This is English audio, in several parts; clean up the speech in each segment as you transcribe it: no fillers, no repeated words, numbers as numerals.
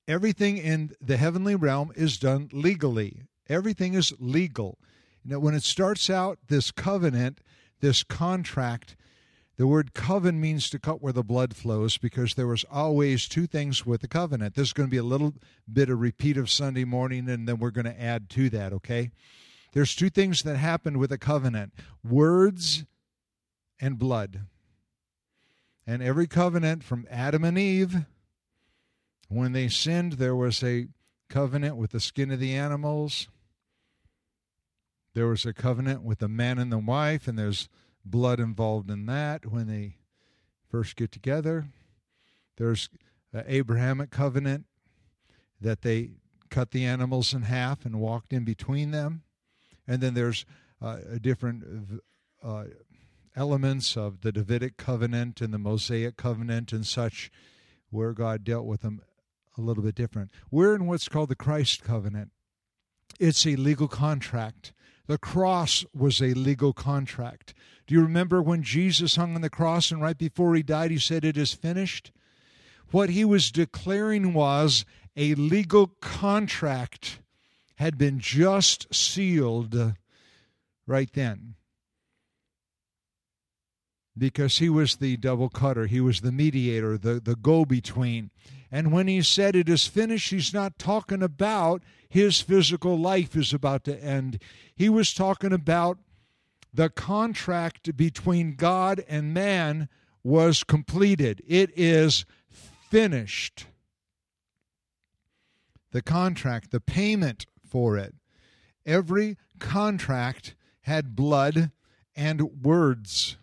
everything in the heavenly realm is done legally. Everything is legal. When it starts out, this covenant, this contract, the word coven means to cut where the blood flows, because there was always two things with the covenant. This is going to be a little bit of repeat of Sunday morning, and then we're going to add to that, okay? There's two things that happened with a covenant: words and blood. And every covenant from Adam and Eve, when they sinned, there was a covenant with the skin of the animals. There was a covenant with the man and the wife, and there's blood involved in that when they first get together. There's an Abrahamic covenant that they cut the animals in half and walked in between them. And then there's different elements of the Davidic covenant and the Mosaic covenant and such, where God dealt with them a little bit different. We're in what's called the Christ covenant. It's a legal contract. The cross was a legal contract. Do you remember when Jesus hung on the cross and right before he died, he said, "It is finished"? What he was declaring was a legal contract had been just sealed right then. Because he was the double cutter. He was the mediator, the go-between. And when he said it is finished, he's not talking about his physical life is about to end. He was talking about the contract between God and man was completed. It is finished. The contract, the payment for it. Every contract had blood and words.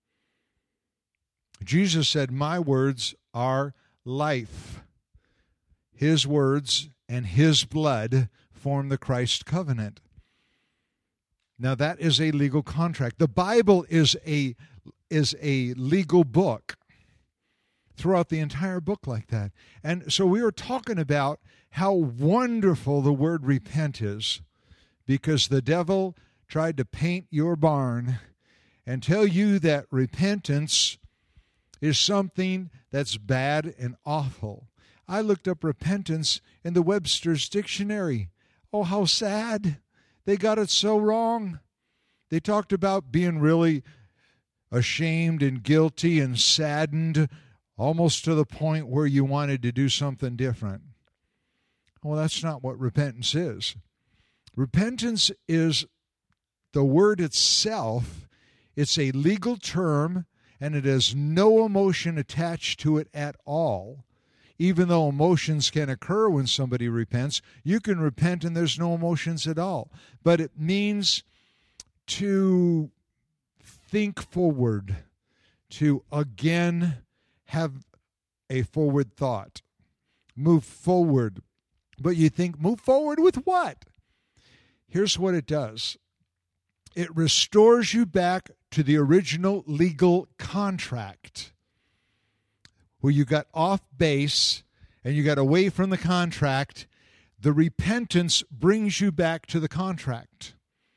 Jesus said, "My words are life." His words and his blood form the Christ covenant. Now that is a legal contract. The Bible is a legal book. Throughout the entire book like that. And so we were talking about how wonderful the word repent is, because the devil tried to paint your barn and tell you that repentance is something that's bad and awful. I looked up repentance in the Webster's dictionary. Oh, how sad. They got it so wrong. They talked about being really ashamed and guilty and saddened, almost to the point where you wanted to do something different. Well, that's not what repentance is. Repentance is the word itself. It's a legal term, and it has no emotion attached to it at all. Even though emotions can occur when somebody repents, you can repent and there's no emotions at all. But it means to think forward, to again have a forward thought. Move forward. But you think, move forward with what? Here's what it does. It restores you back to the original legal contract, where you got off base and you got away from the contract. The repentance brings you back to the contract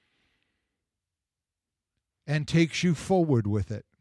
and takes you forward with it.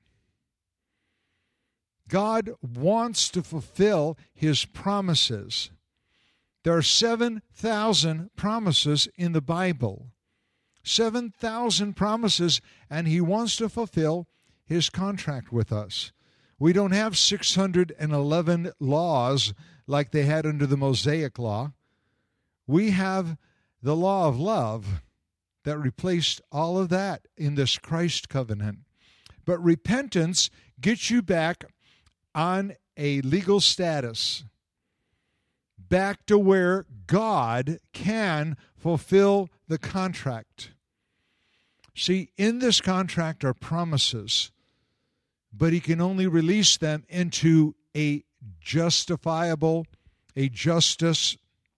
God wants to fulfill his promises. There are 7,000 promises in the Bible. 7,000 promises, and he wants to fulfill his contract with us. We don't have 611 laws like they had under the Mosaic law. We have the law of love that replaced all of that in this Christ covenant. But repentance gets you back on a legal status, back to where God can fulfill the contract. See, in this contract are promises, but he can only release them into a justifiable, a justice.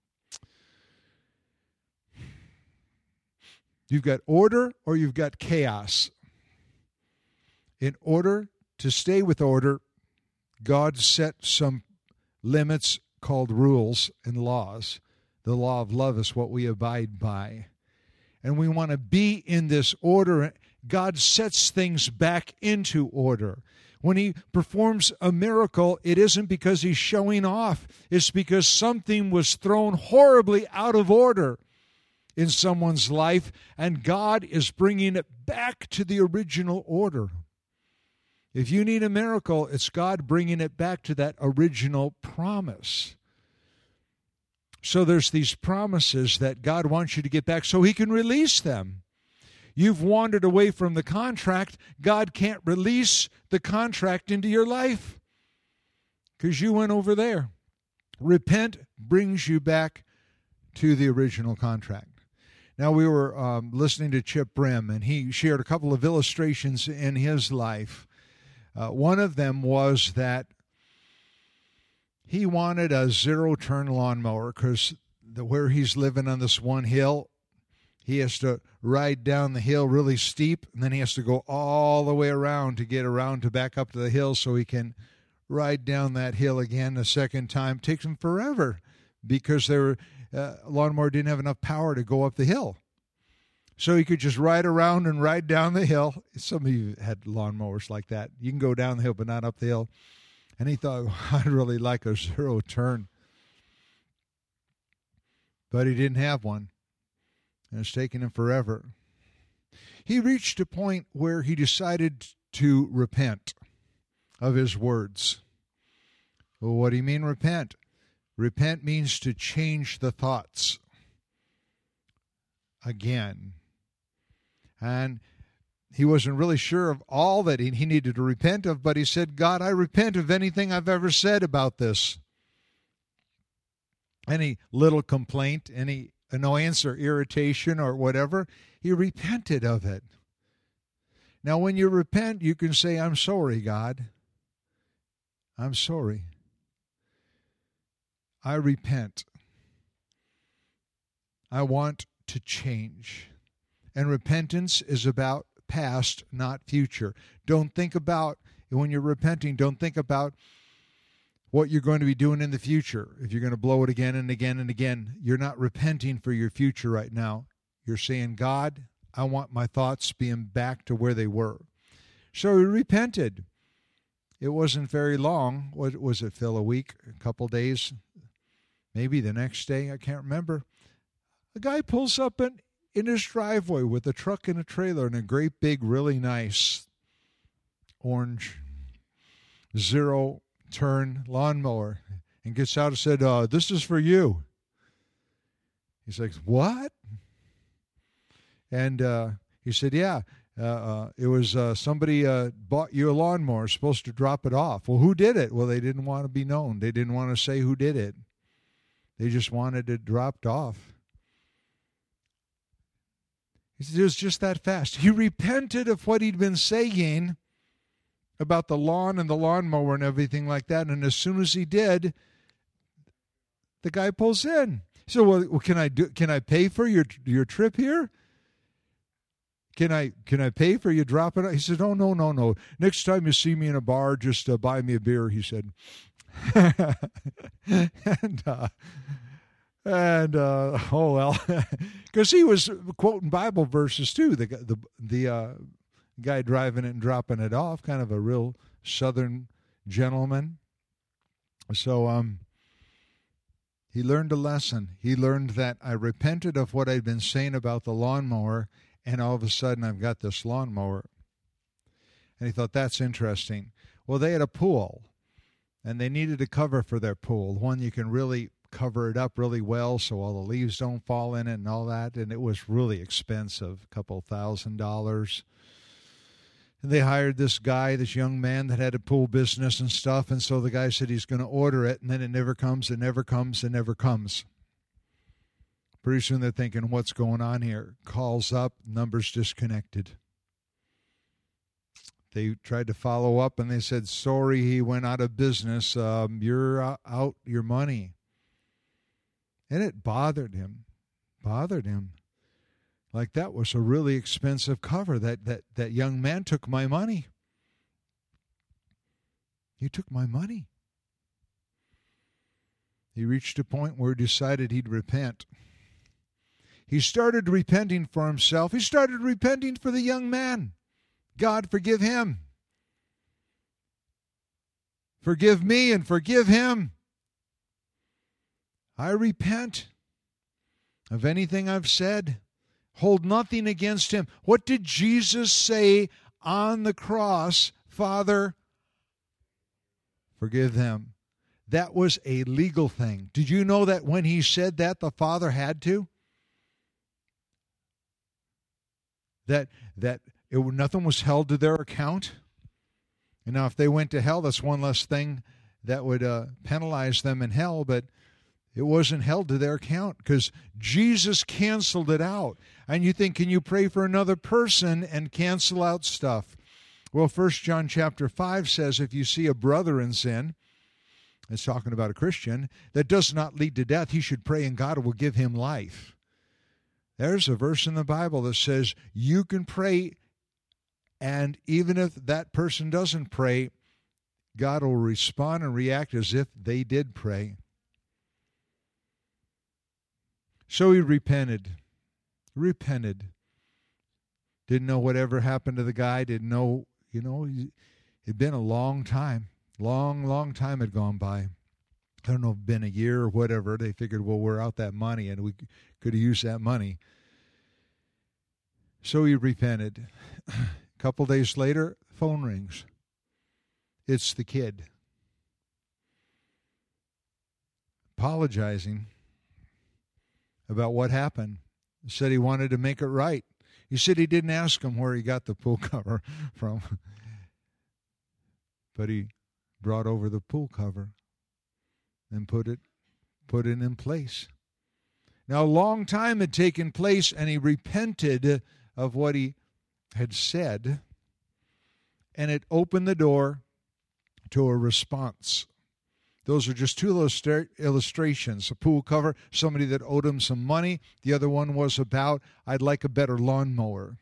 You've got order or you've got chaos. In order to stay with order, God set some limits called rules and laws. The law of love is what we abide by. And we want to be in this order. God sets things back into order. When he performs a miracle, it isn't because he's showing off. It's because something was thrown horribly out of order in someone's life, and God is bringing it back to the original order. If you need a miracle, it's God bringing it back to that original promise. So there's these promises that God wants you to get back so he can release them. You've wandered away from the contract. God can't release the contract into your life because you went over there. Repent brings you back to the original contract. Now, we were listening to Chip Brim, and he shared a couple of illustrations in his life. One of them was that he wanted a zero-turn lawnmower because where he's living on this one hill, he has to ride down the hill really steep, and then he has to go all the way around to get around to back up to the hill so he can ride down that hill again a second time. It takes him forever because their lawnmower didn't have enough power to go up the hill. So he could just ride around and ride down the hill. Some of you had lawnmowers like that. You can go down the hill but not up the hill. And he thought, I'd really like a zero turn. But he didn't have one. And it's taken him forever. He reached a point where he decided to repent of his words. Well, what do you mean repent? Repent means to change the thoughts again. And he wasn't really sure of all that he needed to repent of, but he said, God, I repent of anything I've ever said about this. Any little complaint, any annoyance or irritation or whatever, he repented of it. Now, when you repent, you can say, I'm sorry, God. I'm sorry. I repent. I want to change. And repentance is about past, not future. Don't think about, when you're repenting, don't think about what you're going to be doing in the future. If you're going to blow it again and again and again, you're not repenting for your future right now. You're saying, God, I want my thoughts being back to where they were. So he repented. It wasn't very long. What was it, Phil? A week? A couple days? Maybe the next day? I can't remember. A guy pulls up in his driveway with a truck and a trailer and a great big, really nice orange zero-turn lawnmower and gets out and said, this is for you. He's like, what? And he said, yeah, it was somebody bought you a lawnmower, supposed to drop it off. Well, who did it? Well, they didn't want to be known. They didn't want to say who did it. They just wanted it dropped off. It was just that fast. He repented of what he'd been saying about the lawn and the lawnmower and everything like that. And as soon as he did, the guy pulls in. He said, well, can I pay for your trip here? Can I pay for you dropping it? He said, oh, no. Next time you see me in a bar, just buy me a beer, he said. And oh well, because he was quoting Bible verses too. The guy driving it and dropping it off, kind of a real Southern gentleman. So he learned a lesson. He learned that I repented of what I'd been saying about the lawnmower, and all of a sudden I've got this lawnmower. And he thought, that's interesting. Well, they had a pool, and they needed a cover for their pool, one you can really cover it up really well so all the leaves don't fall in it and all that. And it was really expensive, a couple $1,000s. And they hired this guy, this young man that had a pool business and stuff. And so the guy said he's going to order it, and then it never comes, it never comes, it never comes. Pretty soon they're thinking, what's going on here? Calls up, numbers disconnected. They tried to follow up, and they said, sorry, he went out of business. You're out your money. And it bothered him. Like that was a really expensive cover. That young man took my money. He took my money. He reached a point where he decided he'd repent. He started repenting for himself. He started repenting for the young man. God, forgive him. Forgive me and forgive him. I repent of anything I've said. Hold nothing against him. What did Jesus say on the cross? Father, forgive them. That was a legal thing. Did you know that when he said that, the Father had to? Nothing was held to their account. And now if they went to hell, that's one less thing that would penalize them in hell, but it wasn't held to their account because Jesus canceled it out. And you think, can you pray for another person and cancel out stuff? Well, 1 John chapter 5 says, if you see a brother in sin, it's talking about a Christian, that does not lead to death, he should pray and God will give him life. There's a verse in the Bible that says you can pray, and even if that person doesn't pray, God will respond and react as if they did pray. So he repented. Didn't know whatever happened to the guy. Didn't know, it'd been a long time. Long time had gone by. I don't know if it'd been a year or whatever. They figured, well, we're out that money, and we could have used that money. So he repented. A couple days later, phone rings. It's the kid. Apologizing about what happened. He said he wanted to make it right. He said he didn't ask him where he got the pool cover from. But he brought over the pool cover and put it in place. Now, a long time had taken place, and he repented of what he had said, and it opened the door to a response. Those are just two illustrations. A pool cover, somebody that owed him some money. The other one was about, I'd like a better lawnmower.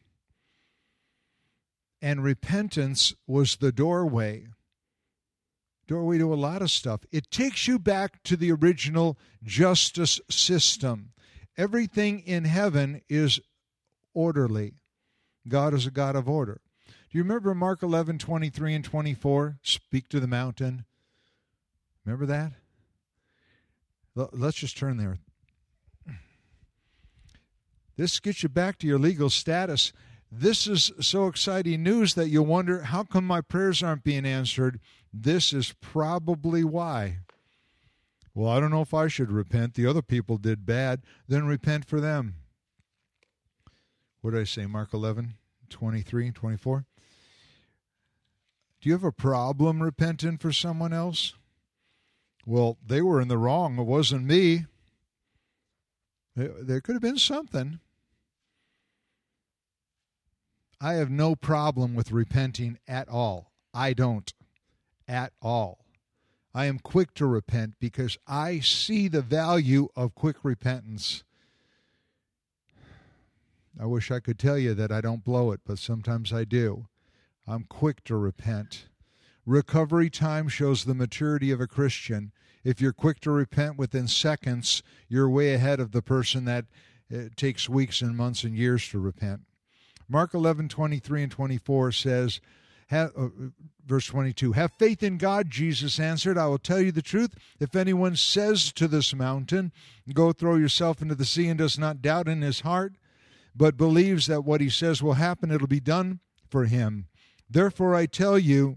And repentance was the doorway to a lot of stuff. It takes you back to the original justice system. Everything in heaven is orderly. God is a God of order. Do you remember Mark 11:23 and 24? Speak to the mountain. Remember that? Let's just turn there. This gets you back to your legal status. This is so exciting news that you'll wonder, how come my prayers aren't being answered? This is probably why. Well, I don't know if I should repent. The other people did bad. Then repent for them. What did I say? Mark 11:23 and 24? Do you have a problem repenting for someone else? Well, they were in the wrong. It wasn't me. There could have been something. I have no problem with repenting at all. I don't. At all. I am quick to repent because I see the value of quick repentance. I wish I could tell you that I don't blow it, but sometimes I do. I'm quick to repent. Recovery time shows the maturity of a Christian. If you're quick to repent within seconds, you're way ahead of the person that takes weeks and months and years to repent. Mark 11:23 and 24 says, verse 22, have faith in God, Jesus answered. I will tell you the truth. If anyone says to this mountain, go throw yourself into the sea, and does not doubt in his heart, but believes that what he says will happen, it'll be done for him. Therefore I tell you,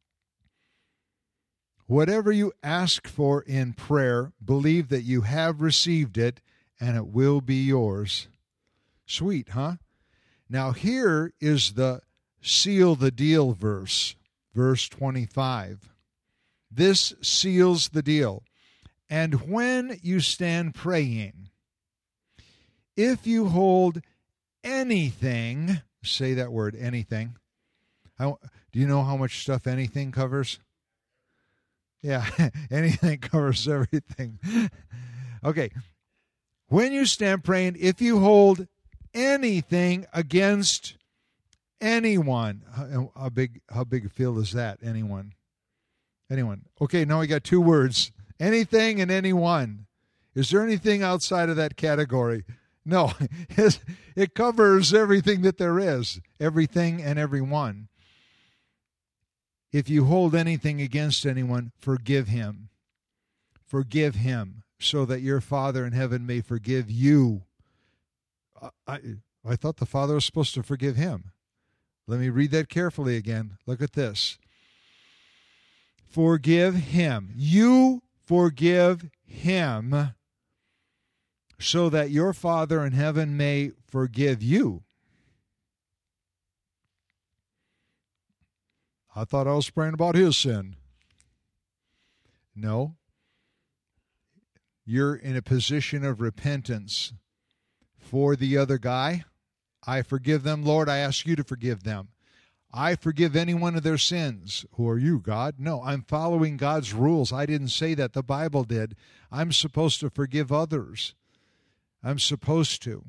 whatever you ask for in prayer, believe that you have received it, and it will be yours. Sweet, huh? Now here is the seal the deal verse, verse 25. This seals the deal. And when you stand praying, if you hold anything, say that word, anything. Do you know how much stuff anything covers? Yeah, anything covers everything. Okay. When you stand praying, if you hold anything against anyone, how big a field is that? Anyone. Okay, now we got two words. Anything and anyone. Is there anything outside of that category? No. It covers everything that there is. Everything and everyone. if you hold anything against anyone, forgive him. Forgive him, so that your Father in heaven may forgive you. I thought the Father was supposed to forgive him. Let me read that carefully again. Look at this. Forgive him. You forgive him, so that your Father in heaven may forgive you. I thought I was praying about his sin. No. You're in a position of repentance for the other guy. I forgive them, Lord. I ask you to forgive them. I forgive any one of their sins. Who are you, God? No, I'm following God's rules. I didn't say that. The Bible did. I'm supposed to forgive others. I'm supposed to.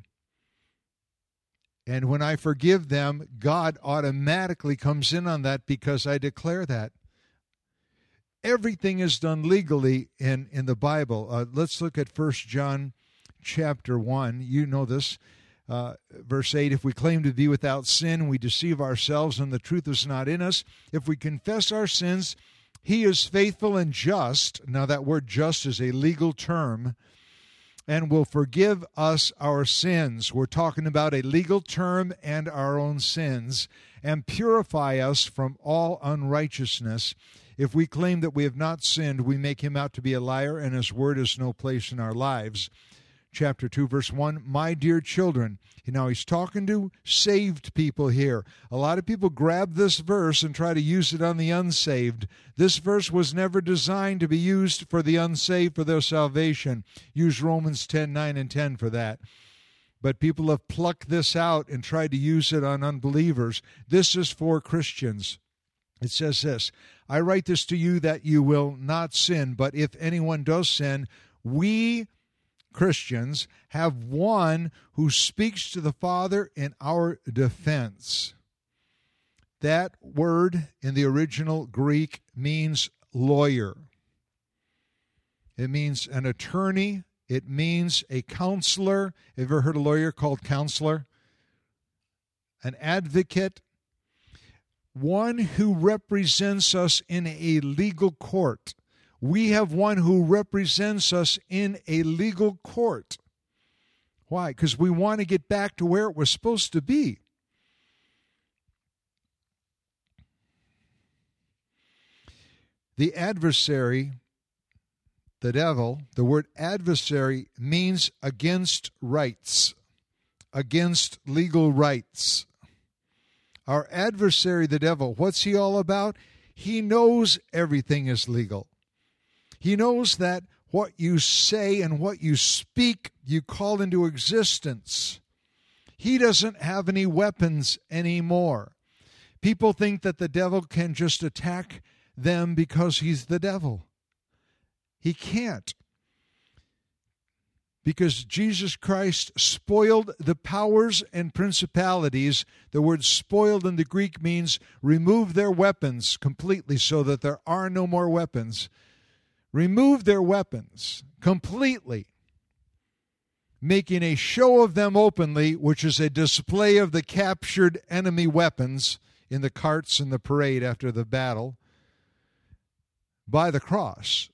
And when I forgive them, God automatically comes in on that because I declare that. Everything is done legally in the Bible. Let's look at 1 John chapter 1. You know this. Verse 8, if we claim to be without sin, we deceive ourselves and the truth is not in us. If we confess our sins, he is faithful and just. Now that word just is a legal term. And will forgive us our sins. We're talking about a legal term and our own sins. And purify us from all unrighteousness. If we claim that we have not sinned, we make him out to be a liar, and his word has no place in our lives. Chapter 2, verse 1, my dear children. Now he's talking to saved people here. A lot of people grab this verse and try to use it on the unsaved. This verse was never designed to be used for the unsaved for their salvation. Use Romans 10, 9, and 10 for that. But people have plucked this out and tried to use it on unbelievers. This is for Christians. It says this, I write this to you that you will not sin, but if anyone does sin, we Christians have one who speaks to the Father in our defense. That word in the original Greek means lawyer. It means an attorney. It means a counselor. Have you ever heard a lawyer called counselor? An advocate. One who represents us in a legal court. We have one who represents us in a legal court. Why? Because we want to get back to where it was supposed to be. The adversary, the devil, the word adversary means against rights, against legal rights. Our adversary, the devil, what's he all about? He knows everything is legal. He knows that what you say and what you speak, you call into existence. He doesn't have any weapons anymore. People think that the devil can just attack them because he's the devil. He can't. Because Jesus Christ spoiled the powers and principalities. The word spoiled in the Greek means remove their weapons completely so that there are no more weapons. Remove their weapons completely, making a show of them openly, which is a display of the captured enemy weapons in the carts in the parade after the battle, by the cross.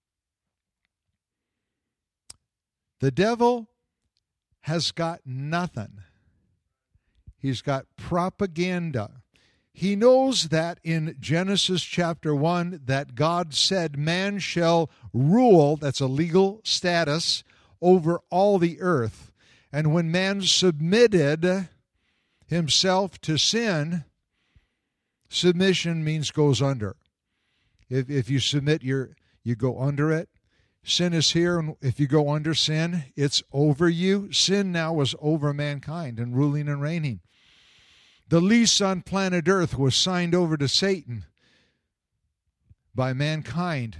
The devil has got nothing. He's got propaganda. He knows that in Genesis chapter 1 that God said man shall rule, that's a legal status, over all the earth. And when man submitted himself to sin, submission means goes under. If you submit, you go under it. Sin is here, and if you go under sin, it's over you. Sin now was over mankind and ruling and reigning. The lease on planet Earth was signed over to Satan by mankind,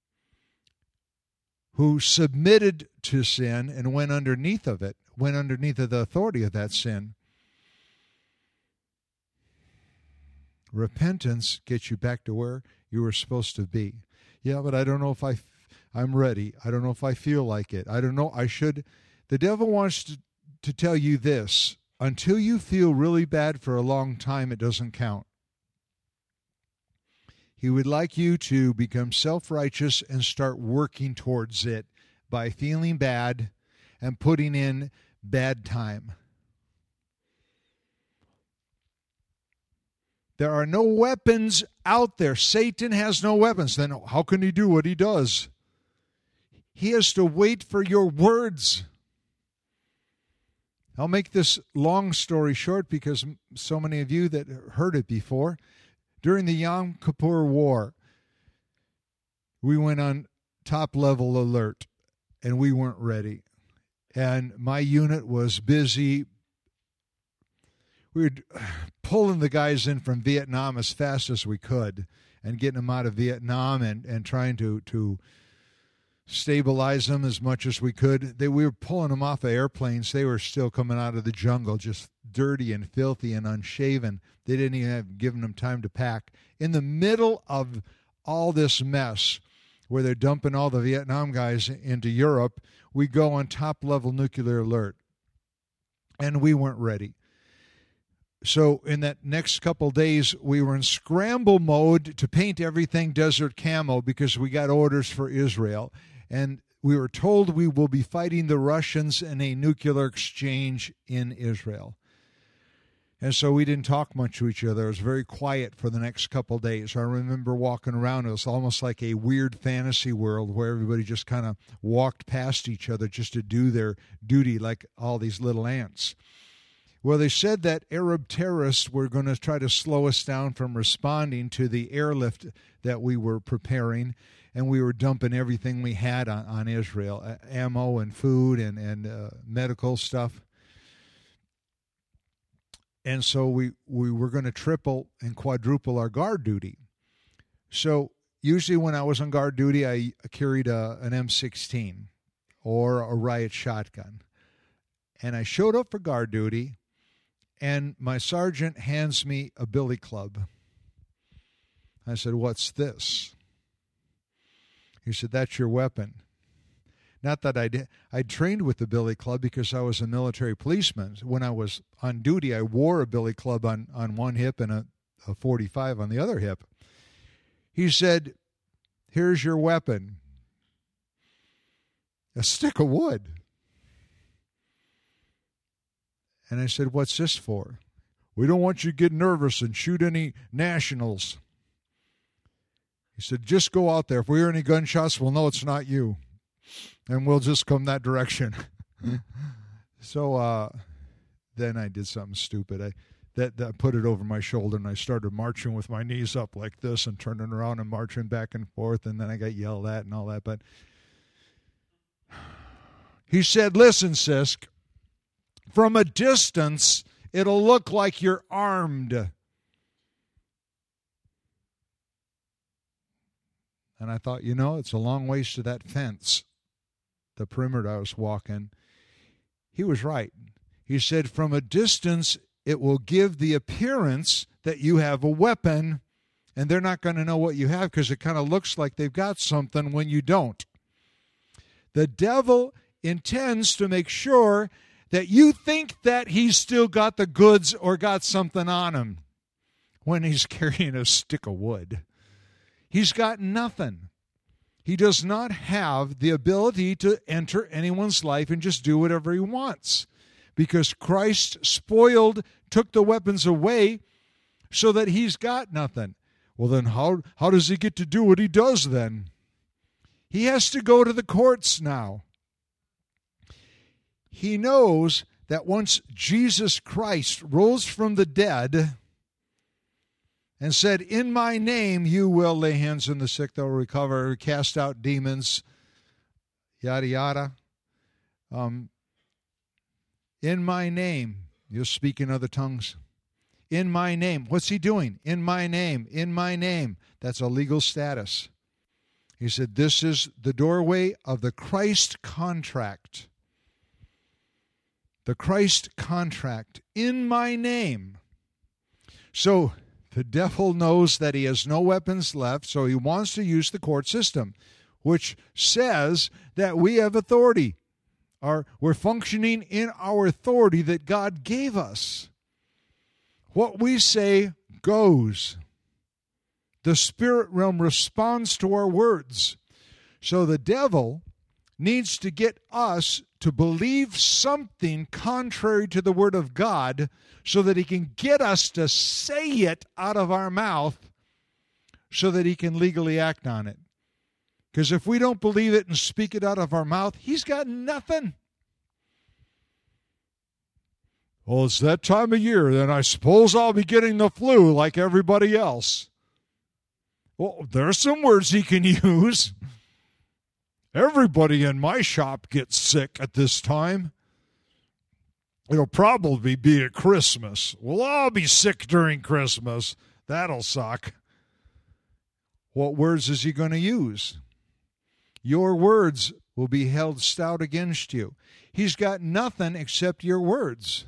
who submitted to sin and went underneath of it, went underneath of the authority of that sin. Repentance gets you back to where you were supposed to be. Yeah, but I don't know if I'm ready. I don't know if I feel like it. I don't know. I should. The devil wants to tell you this. Until you feel really bad for a long time, it doesn't count. He would like you to become self-righteous and start working towards it by feeling bad and putting in bad time. There are no weapons out there. Satan has no weapons. Then how can he do what he does? He has to wait for your words. I'll make this long story short because so many of you that heard it before. During the Yom Kippur War, we went on top-level alert, and we weren't ready. And my unit was busy. We were pulling the guys in from Vietnam as fast as we could and getting them out of Vietnam and trying to stabilize them as much as we could. We were pulling them off of airplanes. They were still coming out of the jungle, just dirty and filthy and unshaven. They didn't even have given them time to pack. In the middle of all this mess, where they're dumping all the Vietnam guys into Europe, we go on top-level nuclear alert. And we weren't ready. So in that next couple days, we were in scramble mode to paint everything desert camo because we got orders for Israel. And we were told we will be fighting the Russians in a nuclear exchange in Israel. And so we didn't talk much to each other. It was very quiet for the next couple days. I remember walking around. It was almost like a weird fantasy world where everybody just kind of walked past each other just to do their duty like all these little ants. Well, they said that Arab terrorists were going to try to slow us down from responding to the airlift that we were preparing, and we were dumping everything we had on Israel, ammo and food and medical stuff. And so we were going to triple and quadruple our guard duty. So usually when I was on guard duty, I carried an M16 or a riot shotgun. And I showed up for guard duty, and my sergeant hands me a billy club. I said, "What's this?" He said, "That's your weapon." Not that I did. I trained with the billy club because I was a military policeman. When I was on duty, I wore a billy club on one hip and a 45 on the other hip. He said, "Here's your weapon." A stick of wood. And I said, "What's this for?" "We don't want you to get nervous and shoot any nationals." He said, "Just go out there. If we hear any gunshots, we'll know it's not you. And we'll just come that direction." So then I did something stupid. I put it over my shoulder, and I started marching with my knees up like this and turning around and marching back and forth, and then I got yelled at and all that. But he said, "Listen, Sisk, from a distance, it'll look like you're armed." And I thought, it's a long ways to that fence, the perimeter I was walking. He was right. He said, from a distance, it will give the appearance that you have a weapon, and they're not going to know what you have because it kind of looks like they've got something when you don't. The devil intends to make sure that you think that he's still got the goods or got something on him when he's carrying a stick of wood. He's got nothing. He does not have the ability to enter anyone's life and just do whatever he wants, because Christ took the weapons away so that he's got nothing. Well, then how does he get to do what he does then? He has to go to the courts now. He knows that once Jesus Christ rose from the dead and said, "In my name you will lay hands on the sick, they'll recover, cast out demons," yada, yada. In my name, you'll speak in other tongues. In my name. What's he doing? In my name. In my name. That's a legal status. He said, this is the doorway of the Christ contract. The Christ contract. In my name. So the devil knows that he has no weapons left, so he wants to use the court system, which says that we have authority. We're functioning in our authority that God gave us. What we say goes. The spirit realm responds to our words. So the devil needs to get us to believe something contrary to the Word of God so that he can get us to say it out of our mouth so that he can legally act on it. Because if we don't believe it and speak it out of our mouth, he's got nothing. Well, it's that time of year, then I suppose I'll be getting the flu like everybody else. Well, there's some words he can use. Everybody in my shop gets sick at this time. It'll probably be at Christmas. Well, I'll be sick during Christmas. That'll suck. What words is he going to use? Your words will be held stout against you. He's got nothing except your words.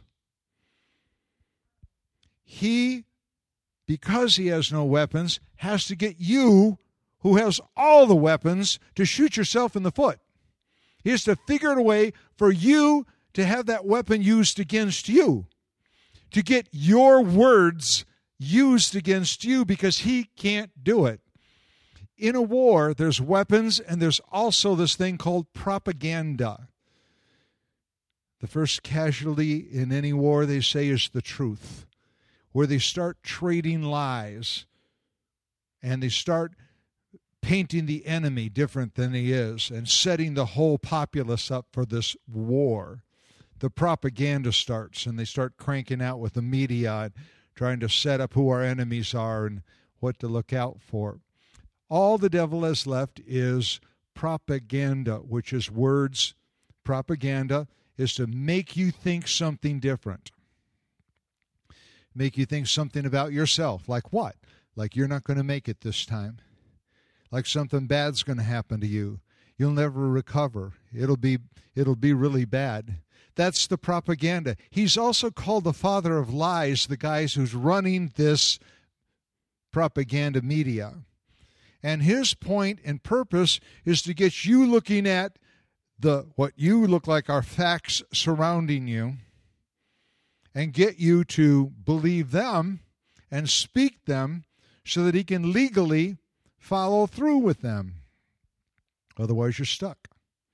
He, because he has no weapons, has to get you, who has all the weapons, to shoot yourself in the foot. He has to figure out a way for you to have that weapon used against you, to get your words used against you, because he can't do it. In a war, there's weapons, and there's also this thing called propaganda. The first casualty in any war, they say, is the truth, where they start trading lies, and they start painting the enemy different than he is and setting the whole populace up for this war. The propaganda starts, and they start cranking out with the media and trying to set up who our enemies are and what to look out for. All the devil has left is propaganda, which is words. Propaganda is to make you think something different. Make you think something about yourself. Like what? Like you're not going to make it this time. Like something bad's going to happen to you. You'll never recover. It'll be really bad. That's the propaganda. He's also called the father of lies, the guys who's running this propaganda media. And his point and purpose is to get you looking at what you look like are facts surrounding you and get you to believe them and speak them so that he can legally follow through with them. Otherwise, you're stuck.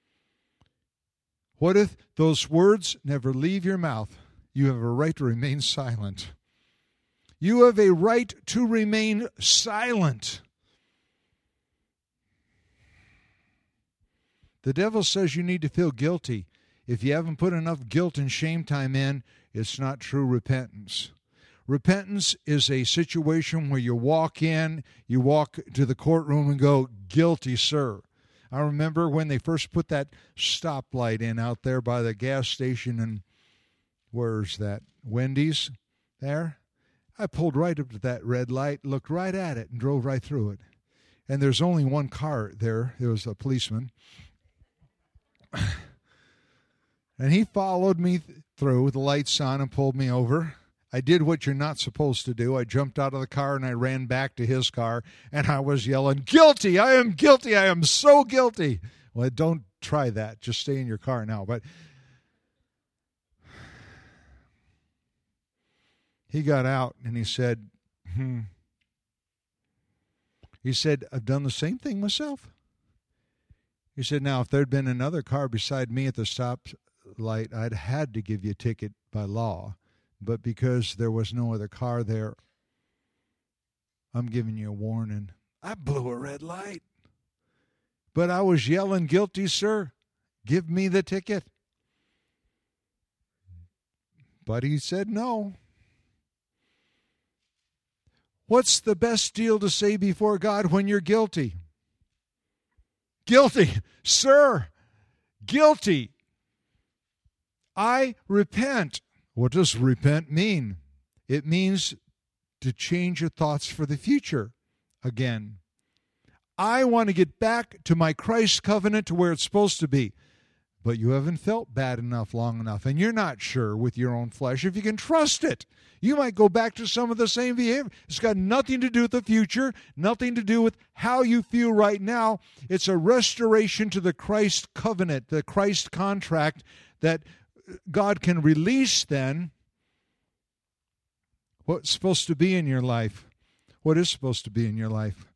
What if those words never leave your mouth? You have a right to remain silent. You have a right to remain silent. The devil says you need to feel guilty. If you haven't put enough guilt and shame time in, it's not true repentance. Repentance is a situation where you walk to the courtroom and go, "Guilty, sir." I remember when they first put that stoplight in out there by the gas station, and where's that? Wendy's there? I pulled right up to that red light, looked right at it, and drove right through it. And there's only one car there. There was a policeman. And he followed me through with the lights on and pulled me over. I did what you're not supposed to do. I jumped out of the car and I ran back to his car, and I was yelling, "Guilty! I am guilty! I am so guilty!" Well, don't try that. Just stay in your car now. But he got out and he said, "I've done the same thing myself." He said, "Now, if there'd been another car beside me at the stoplight, I'd had to give you a ticket by law. But because there was no other car there, I'm giving you a warning." I blew a red light. But I was yelling, "Guilty, sir. Give me the ticket." But he said no. What's the best deal to say before God when you're guilty? Guilty, sir. Guilty. I repent. What does repent mean? It means to change your thoughts for the future again. I want to get back to my Christ covenant to where it's supposed to be. But you haven't felt bad enough long enough, and you're not sure with your own flesh if you can trust it. You might go back to some of the same behavior. It's got nothing to do with the future, nothing to do with how you feel right now. It's a restoration to the Christ covenant, the Christ contract that God can release then what's supposed to be in your life. What is supposed to be in your life?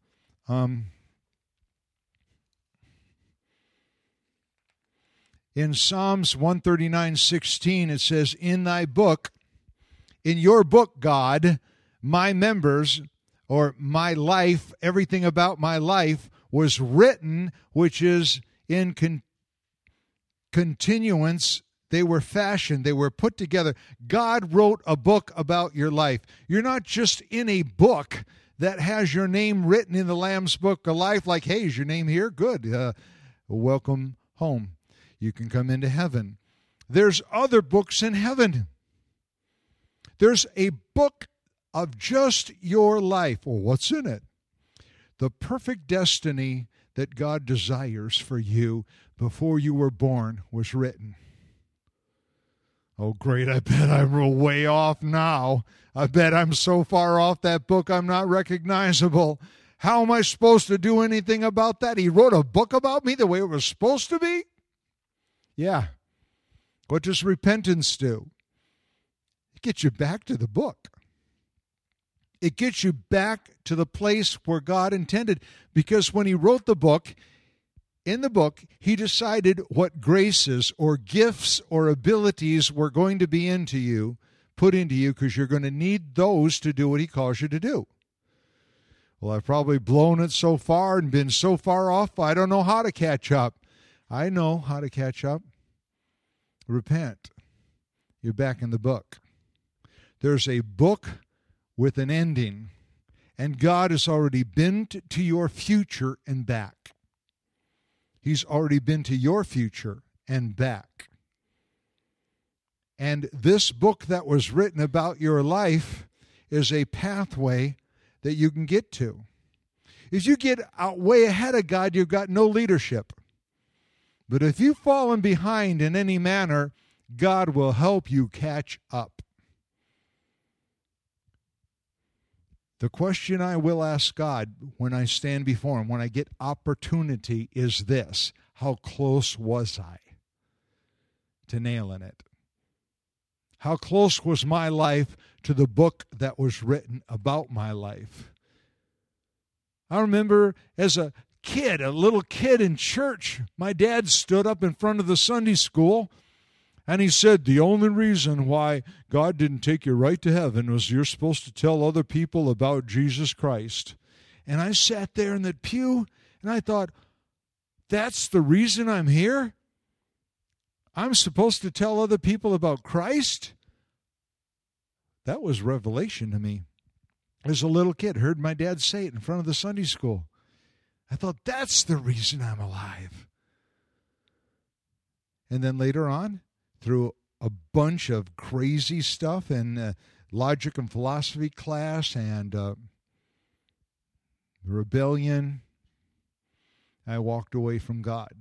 In Psalms 139:16, it says, in your book, God, my members, or my life, everything about my life was written, which is in continuance. They were fashioned. They were put together. God wrote a book about your life. You're not just in a book that has your name written in the Lamb's Book of Life, like, hey, is your name here? Good. Welcome home. You can come into heaven. There's other books in heaven. There's a book of just your life. Well, what's in it? The perfect destiny that God desires for you before you were born was written. Oh, great, I bet I'm way off now. I bet I'm so far off that book I'm not recognizable. How am I supposed to do anything about that? He wrote a book about me the way it was supposed to be? Yeah. What does repentance do? It gets you back to the book. It gets you back to the place where God intended. Because when he wrote the book, in the book, he decided what graces or gifts or abilities were going to be put into you, because you're going to need those to do what he calls you to do. Well, I've probably blown it so far and been so far off, I don't know how to catch up. I know how to catch up. Repent. You're back in the book. There's a book with an ending, and God has already been to your future and back. He's already been to your future and back. And this book that was written about your life is a pathway that you can get to. If you get out way ahead of God, you've got no leadership. But if you've fallen behind in any manner, God will help you catch up. The question I will ask God when I stand before him, when I get opportunity, is this: how close was I to nailing it? How close was my life to the book that was written about my life? I remember as a little kid in church, my dad stood up in front of the Sunday school and he said, the only reason why God didn't take you right to heaven was you're supposed to tell other people about Jesus Christ. And I sat there in that pew and I thought, that's the reason I'm here? I'm supposed to tell other people about Christ? That was revelation to me. As a little kid, heard my dad say it in front of the Sunday school. I thought, that's the reason I'm alive. And then later on, through a bunch of crazy stuff in logic and philosophy class and rebellion, I walked away from God.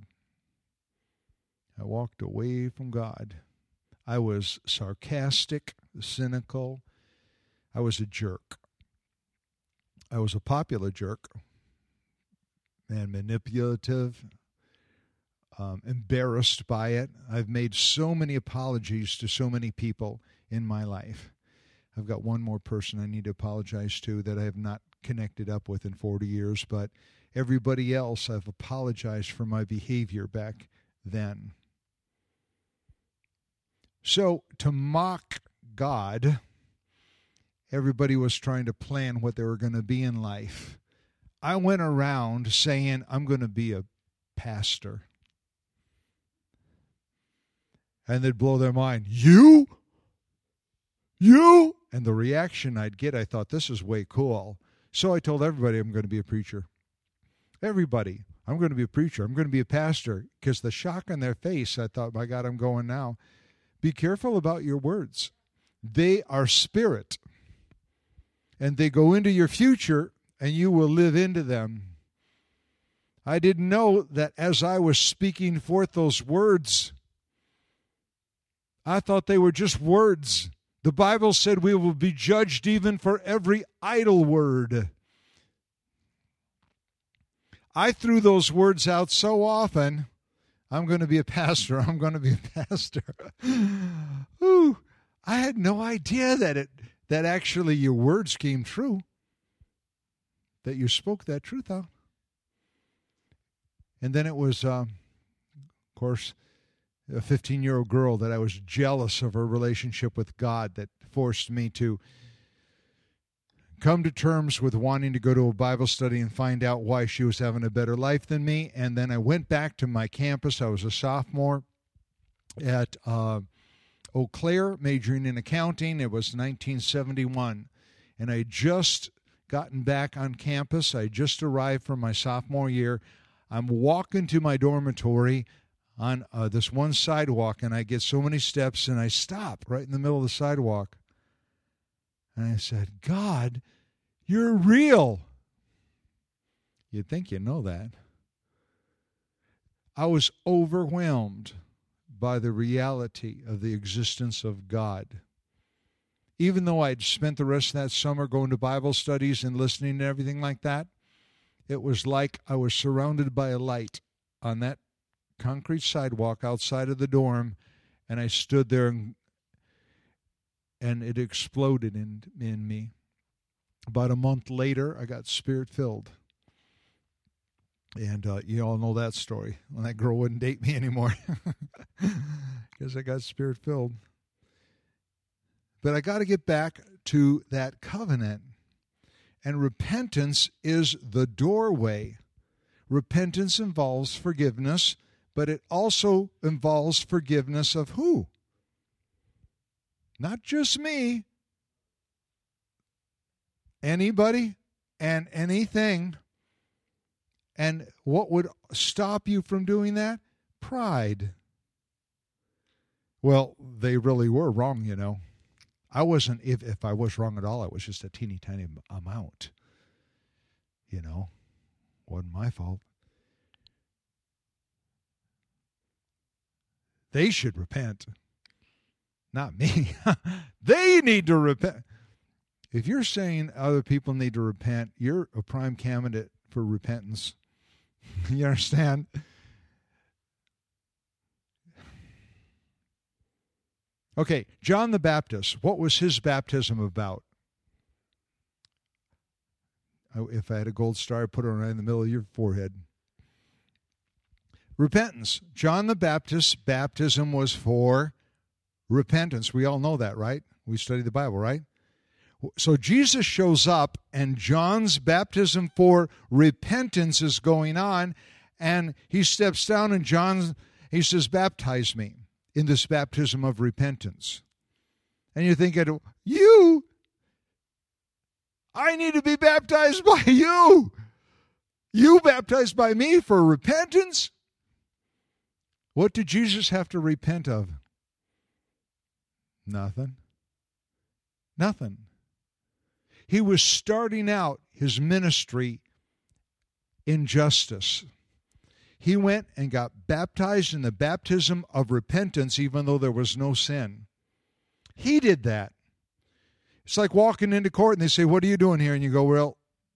I walked away from God. I was sarcastic, cynical. I was a jerk. I was a popular jerk and manipulative, embarrassed by it. I've made so many apologies to so many people in my life. I've got one more person I need to apologize to that I have not connected up with in 40 years, but everybody else I've apologized for my behavior back then. So to mock God, everybody was trying to plan what they were going to be in life. I went around saying, I'm going to be a pastor. And they'd blow their mind. You? And the reaction I'd get, I thought, this is way cool. So I told everybody I'm going to be a preacher. Everybody. I'm going to be a preacher. I'm going to be a pastor. Because the shock on their face, I thought, my God, I'm going now. Be careful about your words. They are spirit. And they go into your future, and you will live into them. I didn't know that as I was speaking forth those words, I thought they were just words. The Bible said we will be judged even for every idle word. I threw those words out so often. I'm going to be a pastor. I'm going to be a pastor. Ooh, I had no idea that actually your words came true. that you spoke that truth out. And then it was, of course, a 15-year-old girl that I was jealous of her relationship with God that forced me to come to terms with wanting to go to a Bible study and find out why she was having a better life than me. And then I went back to my campus. I was a sophomore at Eau Claire, majoring in accounting. It was 1971. And I had just gotten back on campus. I just arrived from my sophomore year. I'm walking to my dormitory on this one sidewalk, and I get so many steps, and I stop right in the middle of the sidewalk. And I said, God, you're real. You'd think you know that. I was overwhelmed by the reality of the existence of God. Even though I'd spent the rest of that summer going to Bible studies and listening to everything like that, it was like I was surrounded by a light on that concrete sidewalk outside of the dorm, and I stood there and it exploded in me. About a month later, I got Spirit-filled. And you all know that story. When that girl wouldn't date me anymore because I got Spirit-filled. But I got to get back to that covenant. And repentance is the doorway. Repentance involves forgiveness, but it also involves forgiveness of who? Not just me. Anybody and anything. And what would stop you from doing that? Pride. Well, they really were wrong, you know. I wasn't, if I was wrong at all, it was just a teeny tiny amount. You know, wasn't my fault. They should repent. Not me. They need to repent. If you're saying other people need to repent, you're a prime candidate for repentance. You understand? Okay, John the Baptist, what was his baptism about? If I had a gold star, I'd put it right in the middle of your forehead. Repentance. John the Baptist's baptism was for repentance. We all know that, right? We study the Bible, right? So Jesus shows up, and John's baptism for repentance is going on, and he steps down, and he says, baptize me in this baptism of repentance. And you think, I need to be baptized by you. You baptized by me for repentance? What did Jesus have to repent of? Nothing. Nothing. He was starting out his ministry in justice. He went and got baptized in the baptism of repentance, even though there was no sin. He did that. It's like walking into court and they say, what are you doing here? And you go, well,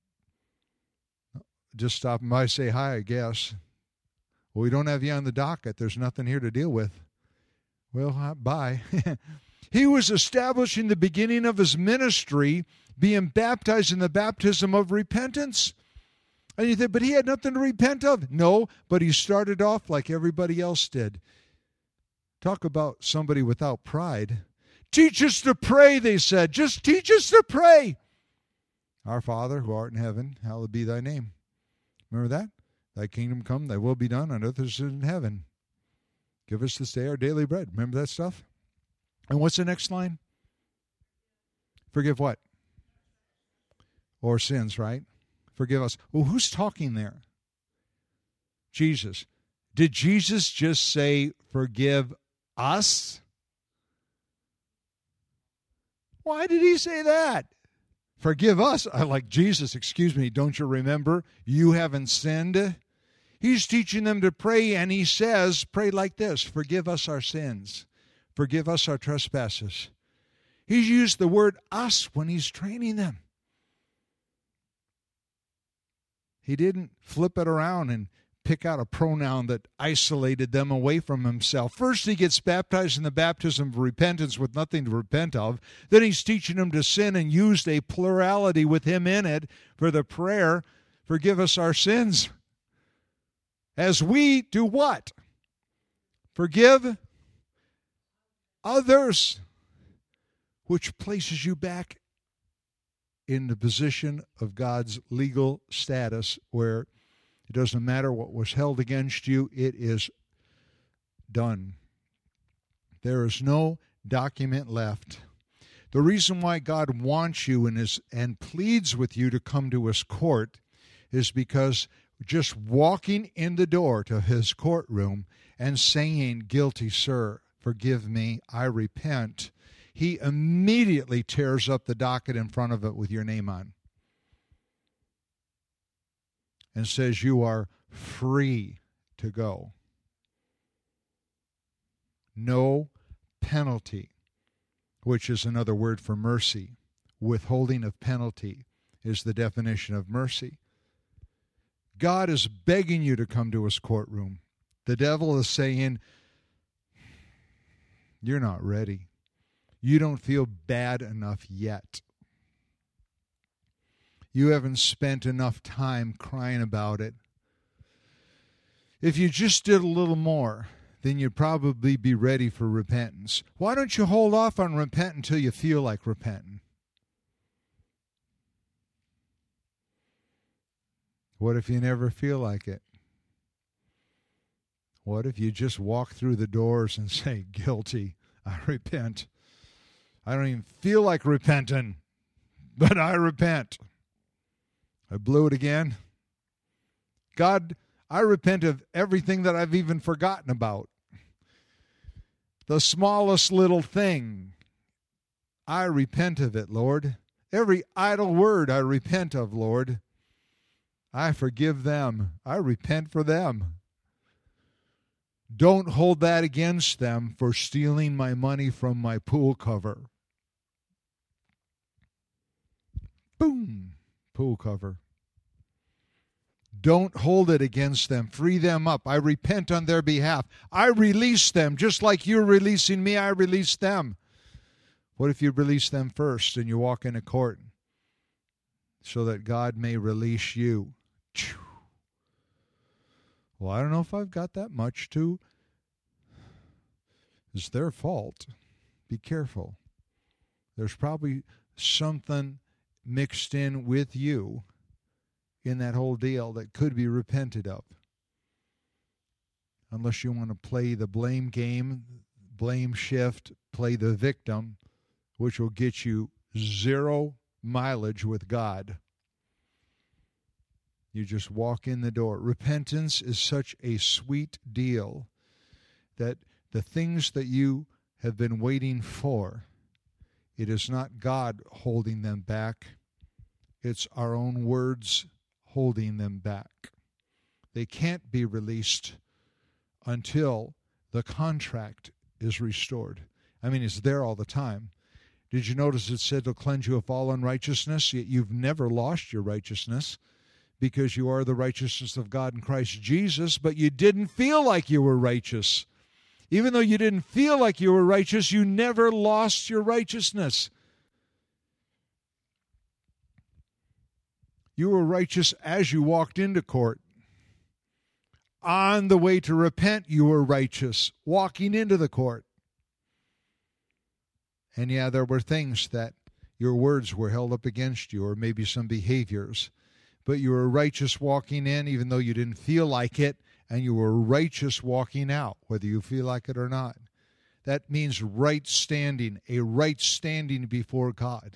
just stopping by, say hi, I guess. Well, we don't have you on the docket. There's nothing here to deal with. Well, bye. He was establishing the beginning of his ministry, being baptized in the baptism of repentance. And you think, but he had nothing to repent of. No, but he started off like everybody else did. Talk about somebody without pride. Teach us to pray, they said. Just teach us to pray. Our Father, who art in heaven, hallowed be thy name. Remember that? Thy kingdom come, thy will be done on earth as in heaven. Give us this day our daily bread. Remember that stuff? And what's the next line? Forgive what? Or sins, right? Forgive us. Well, who's talking there? Jesus. Did Jesus just say, forgive us? Why did he say that? Forgive us. I like Jesus, excuse me, don't you remember? You haven't sinned. He's teaching them to pray, and he says, pray like this, forgive us our sins. Forgive us our trespasses. He's used the word us when he's training them. He didn't flip it around and pick out a pronoun that isolated them away from himself. First, he gets baptized in the baptism of repentance with nothing to repent of. Then he's teaching them to sin and used a plurality with him in it for the prayer, forgive us our sins. As we do what? Forgive others, which places you back in the position of God's legal status where it doesn't matter what was held against you, it is done. There is no document left. The reason why God wants you and pleads with you to come to his court is because just walking in the door to his courtroom and saying, guilty sir, forgive me, I repent, he immediately tears up the docket in front of it with your name on and says you are free to go. No penalty, which is another word for mercy. Withholding of penalty is the definition of mercy. God is begging you to come to his courtroom. The devil is saying, you're not ready. You don't feel bad enough yet. You haven't spent enough time crying about it. If you just did a little more, then you'd probably be ready for repentance. Why don't you hold off on repenting until you feel like repenting? What if you never feel like it? What if you just walk through the doors and say, guilty, I repent. I don't even feel like repenting, but I repent. I blew it again. God, I repent of everything that I've even forgotten about. The smallest little thing, I repent of it, Lord. Every idle word I repent of, Lord. I forgive them. I repent for them. Don't hold that against them for stealing my money from my pool cover. Boom, pool cover. Don't hold it against them. Free them up. I repent on their behalf. I release them. Just like you're releasing me, I release them. What if you release them first and you walk into court so that God may release you? Well, I don't know if I've got that much to. It's their fault. Be careful. There's probably something mixed in with you in that whole deal that could be repented of. Unless you want to play the blame game, blame shift, play the victim, which will get you 0 mileage with God. You just walk in the door. Repentance is such a sweet deal that the things that you have been waiting for, it is not God holding them back. It's our own words holding them back. They can't be released until the contract is restored. I mean, it's there all the time. Did you notice it said to cleanse you of all unrighteousness? Yet you've never lost your righteousness because you are the righteousness of God in Christ Jesus, but you didn't feel like you were righteous. Even though you didn't feel like you were righteous, you never lost your righteousness. You were righteous as you walked into court. On the way to repent, you were righteous, walking into the court. And yeah, there were things that your words were held up against you, or maybe some behaviors. But you were righteous walking in, even though you didn't feel like it, and you were righteous walking out, whether you feel like it or not. That means right standing, a right standing before God.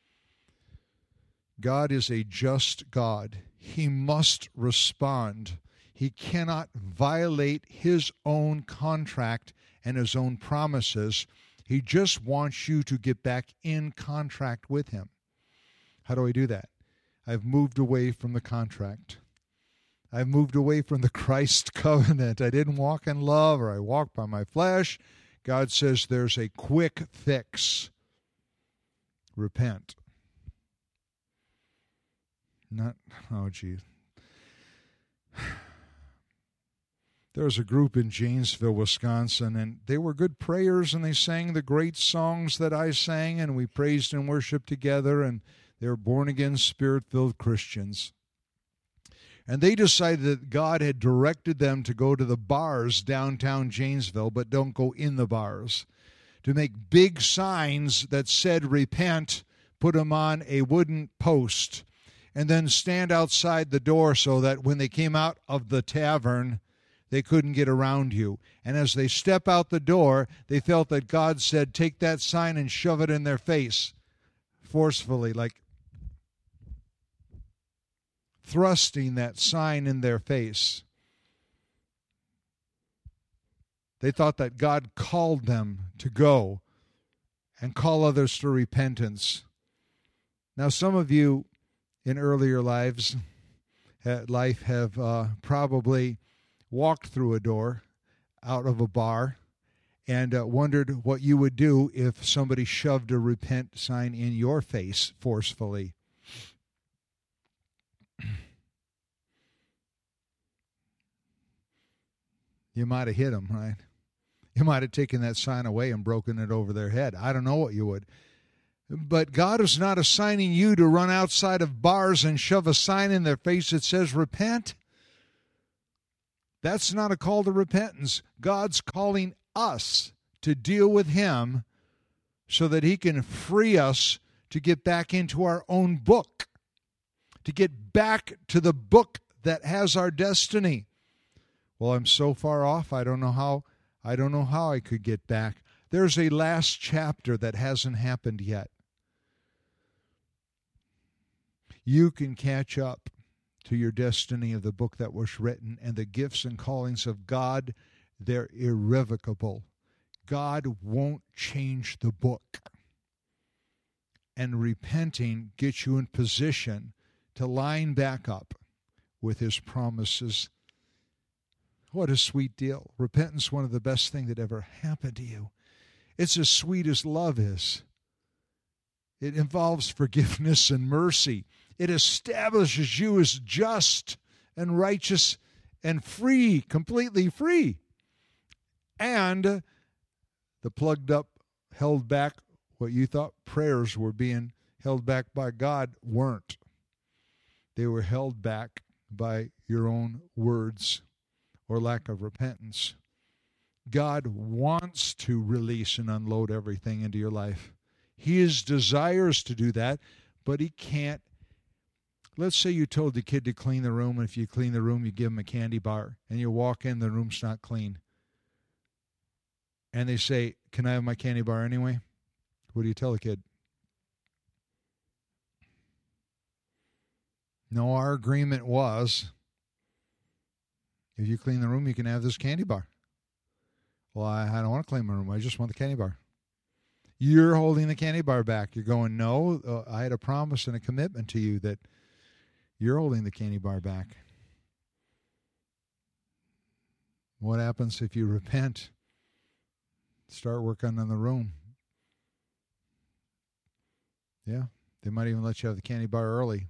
God is a just God. He must respond. He cannot violate his own contract and his own promises. He just wants you to get back in contract with him. How do I do that? I've moved away from the contract. I've moved away from the Christ covenant. I didn't walk in love, or I walked by my flesh. God says there's a quick fix. Repent. Oh, gee. There was a group in Janesville, Wisconsin, and they were good prayers, and they sang the great songs that I sang, and we praised and worshiped together, and they were born-again, Spirit-filled Christians. And they decided that God had directed them to go to the bars downtown Janesville, but don't go in the bars, to make big signs that said, repent, put them on a wooden post, and then stand outside the door so that when they came out of the tavern, they couldn't get around you. And as they step out the door, they felt that God said, take that sign and shove it in their face forcefully, like thrusting that sign in their face. They thought that God called them to go and call others to repentance. Now, some of you in earlier life have probably walked through a door out of a bar and wondered what you would do if somebody shoved a repent sign in your face forcefully. You might have hit them, right? You might have taken that sign away and broken it over their head. I don't know what you would. But God is not assigning you to run outside of bars and shove a sign in their face that says repent. That's not a call to repentance. God's calling us to deal with Him so that He can free us to get back into our own book, to get back to the book that has our destiny. Well, I'm so far off, I don't know how I could get back. There's a last chapter that hasn't happened yet. You can catch up to your destiny of the book that was written, and the gifts and callings of God, they're irrevocable. God won't change the book. And repenting gets you in position to line back up with His promises. What a sweet deal. Repentance is one of the best things that ever happened to you. It's as sweet as love is. It involves forgiveness and mercy. It establishes you as just and righteous and free, completely free. And the plugged up, held back, what you thought prayers were being held back by God weren't. They were held back by your own words or lack of repentance. God wants to release and unload everything into your life. He desires to do that, but He can't. Let's say you told the kid to clean the room, and if you clean the room, you give him a candy bar, and you walk in, the room's not clean. And they say, can I have my candy bar anyway? What do you tell the kid? No, our agreement was, if you clean the room, you can have this candy bar. Well, I don't want to clean my room. I just want the candy bar. You're holding the candy bar back. You're going, no, I had a promise and a commitment to you that you're holding the candy bar back. What happens if you repent? Start working on the room. Yeah, they might even let you have the candy bar early.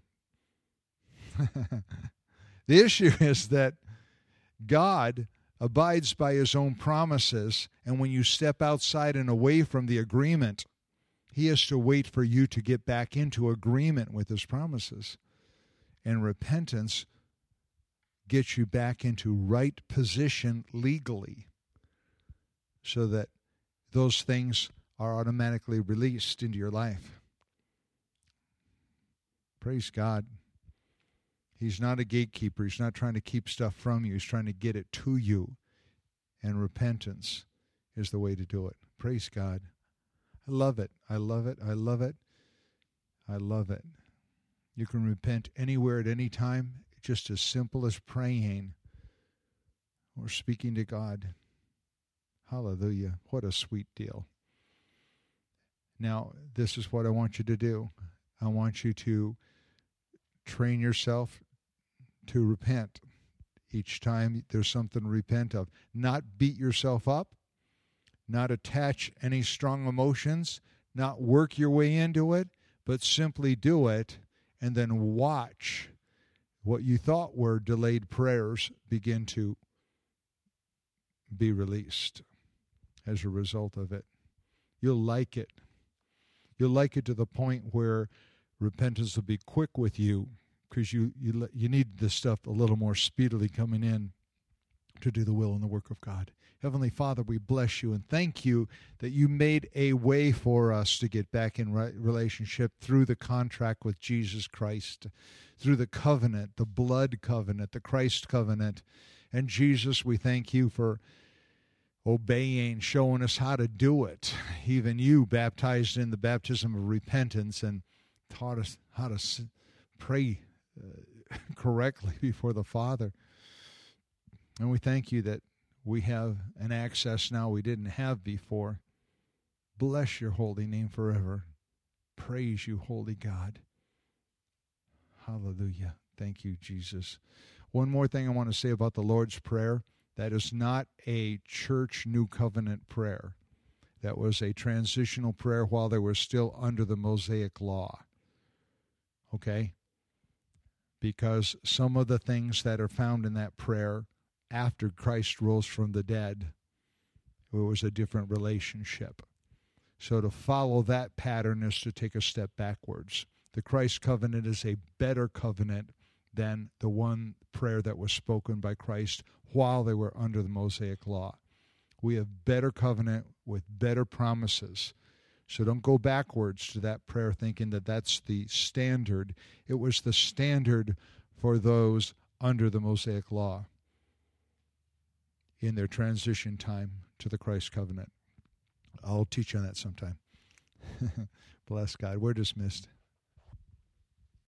The issue is that God abides by His own promises, and when you step outside and away from the agreement, He has to wait for you to get back into agreement with His promises. And repentance gets you back into right position legally so that those things are automatically released into your life. Praise God. He's not a gatekeeper. He's not trying to keep stuff from you. He's trying to get it to you. And repentance is the way to do it. Praise God. I love it. I love it. I love it. I love it. You can repent anywhere at any time, just as simple as praying or speaking to God. Hallelujah. What a sweet deal. Now, this is what I want you to do. I want you to train yourself to repent each time there's something to repent of. Not beat yourself up, not attach any strong emotions, not work your way into it, but simply do it and then watch what you thought were delayed prayers begin to be released as a result of it. You'll like it. You'll like it to the point where repentance will be quick with you, because you need this stuff a little more speedily coming in to do the will and the work of God. Heavenly Father, we bless you and thank you that you made a way for us to get back in relationship through the contract with Jesus Christ, through the covenant, the blood covenant, the Christ covenant. And Jesus, we thank you for obeying, showing us how to do it. Even you baptized in the baptism of repentance and taught us how to pray correctly before the Father. And we thank you that we have an access now we didn't have before. Bless your holy name forever. Praise you, holy God. Hallelujah. Thank you, Jesus. One more thing I want to say about the Lord's Prayer. That is not a church New Covenant prayer. That was a transitional prayer while they were still under the Mosaic law. Okay? Because some of the things that are found in that prayer after Christ rose from the dead, it was a different relationship. So to follow that pattern is to take a step backwards. The Christ covenant is a better covenant than the one prayer that was spoken by Christ while they were under the Mosaic law. We have better covenant with better promises. So don't go backwards to that prayer thinking that that's the standard. It was the standard for those under the Mosaic law in their transition time to the Christ covenant. I'll teach on that sometime. Bless God. We're dismissed.